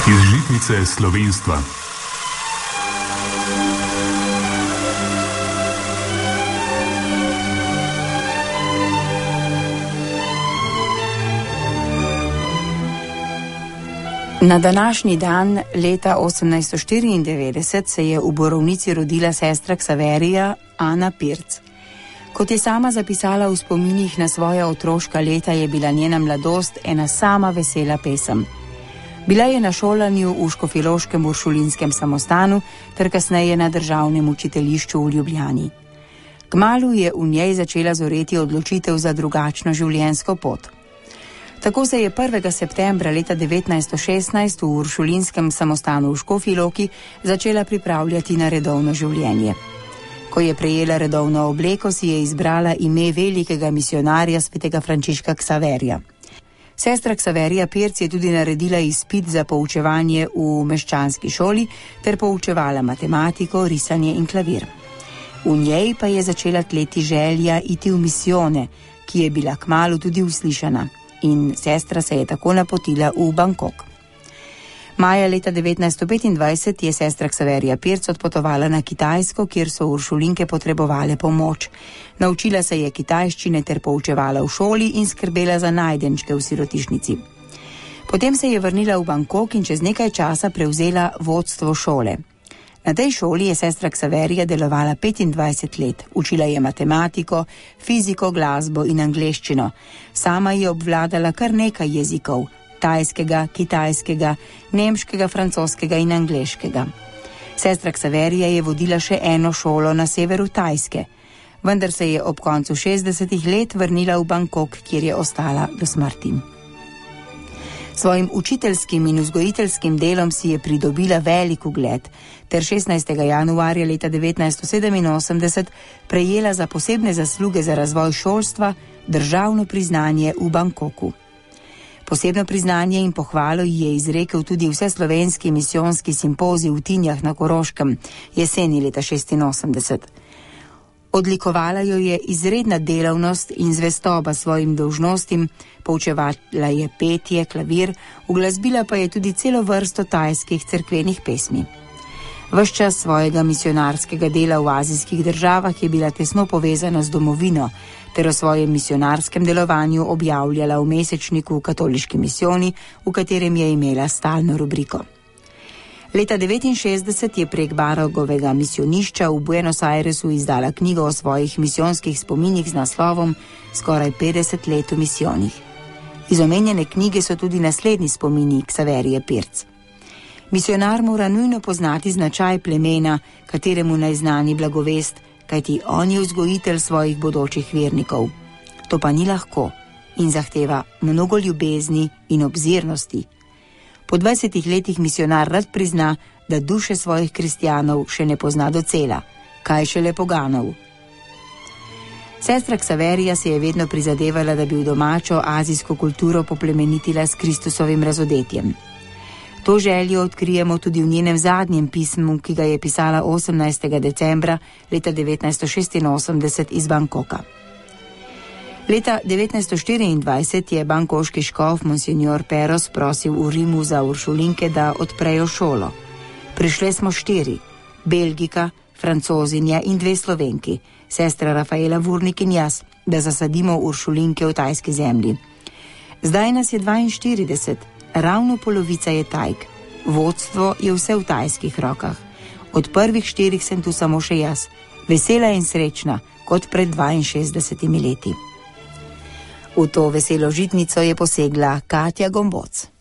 Iz žitnice slovenstva. Na današnji dan leta 1894 se je v Borovnici rodila sestra Ksaverija Ana Pirc. Kot je sama zapisala v spominih na svoja otroška leta, je bila njena mladost ena sama vesela pesem. Bila je na šolanju v škofjeloškem uršulinskem samostanu ter kasneje na državnem učiteljišču v Ljubljani. Kmalu je v njej začela zoreti odločitev za drugačno življenjsko pot. Tako se je 1. septembra leta 1916 v uršulinskem samostanu v Škofji Loki začela pripravljati na redovno življenje. Ko je prejela redovno obleko, si je izbrala ime velikega misionarja svetega Frančiška Ksaverija. Sestra Ksaverija Pirc je tudi naredila izpit za poučevanje v meščanski šoli ter poučevala matematiko, risanje in klavir. V njej pa je začela tleti želja iti v misijone, ki je bila kmalu tudi uslišana. In sestra se je tako napotila v Bangkok. Maja leta 1925 je sestra Ksaverija Pirc odpotovala na Kitajsko, kjer so uršulinke potrebovale pomoč. Naučila se je kitajščine ter poučevala v šoli in skrbela za najdenčke v sirotišnici. Potem se je vrnila v Bangkok in čez nekaj časa prevzela vodstvo šole. Na tej šoli je sestra Ksaverija delovala 25 let. Učila je matematiko, fiziko, glasbo in angleščino. Sama je obvladala kar nekaj jezikov: tajskega, kitajskega, nemškega, francoskega in angleškega. Sestra Ksaverija je vodila še eno šolo na severu Tajske, vendar se je ob koncu 60 let vrnila v Bangkok, kjer je ostala do smrti. Svojim učiteljskim in vzgojiteljskim delom si je pridobila velik ugled, ter 16. januarja leta 1987 prejela za posebne zasluge za razvoj šolstva državno priznanje v Bangkoku. Posebno priznanje in pohvalo ji je izrekel tudi vseslovenski misijonski simpozij v Tinjah na Koroškem jeseni leta 86. Odlikovala jo je izredna delavnost in zvestoba svojim dolžnostim, poučevala je petje, klavir, uglasbila pa je tudi celo vrsto tajskih cerkvenih pesmi. Ves čas svojega misionarskega dela v azijskih državah je bila tesno povezana z domovino, ter o svojem misionarskem delovanju objavljala v mesečniku Katoliški misijoni, v katerem je imela stalno rubriko. Leta 1969 je prek Barogovega misionišča v Buenos Airesu izdala knjigo o svojih misijonskih spominih z naslovom Skoraj 50 let v misijonih. Iz omenjene knjige so tudi naslednji spomini Ksaverije Pirc. Misionar mora nujno poznati značaj plemena, kateremu naj znani blagovest, kajti on je vzgojitelj svojih bodočih vernikov. To pa ni lahko in zahteva mnogo ljubezni in obzirnosti. Po 20 letih misionar rad prizna, da duše svojih kristjanov še ne pozna docela, kaj šele poganov. Sestra Ksaverija se je vedno prizadevala, da bi v domačo azijsko kulturo poplemenitila s Kristusovim razodetjem. To željo odkrijemo tudi v njenem zadnjem pismu, ki ga je pisala 18. decembra leta 1986 iz Bangkoka. Leta 1924 je bangkoški škof Monsignor Peros prosil v Rimu za uršulinke, da odprejo šolo. Prišle smo 4, Belgika, Francozinja in 2 Slovenki, sestra Rafaela Vurnik in jaz, da zasadimo uršulinke v tajski zemlji. Zdaj nas je 42, ravno polovica je Tajk. Vodstvo je vse v tajskih rokah. Od prvih 4 sem tu samo še jaz, vesela in srečna, kot pred 62 leti. V to veselo žitnico je posegla Katja Gomboc.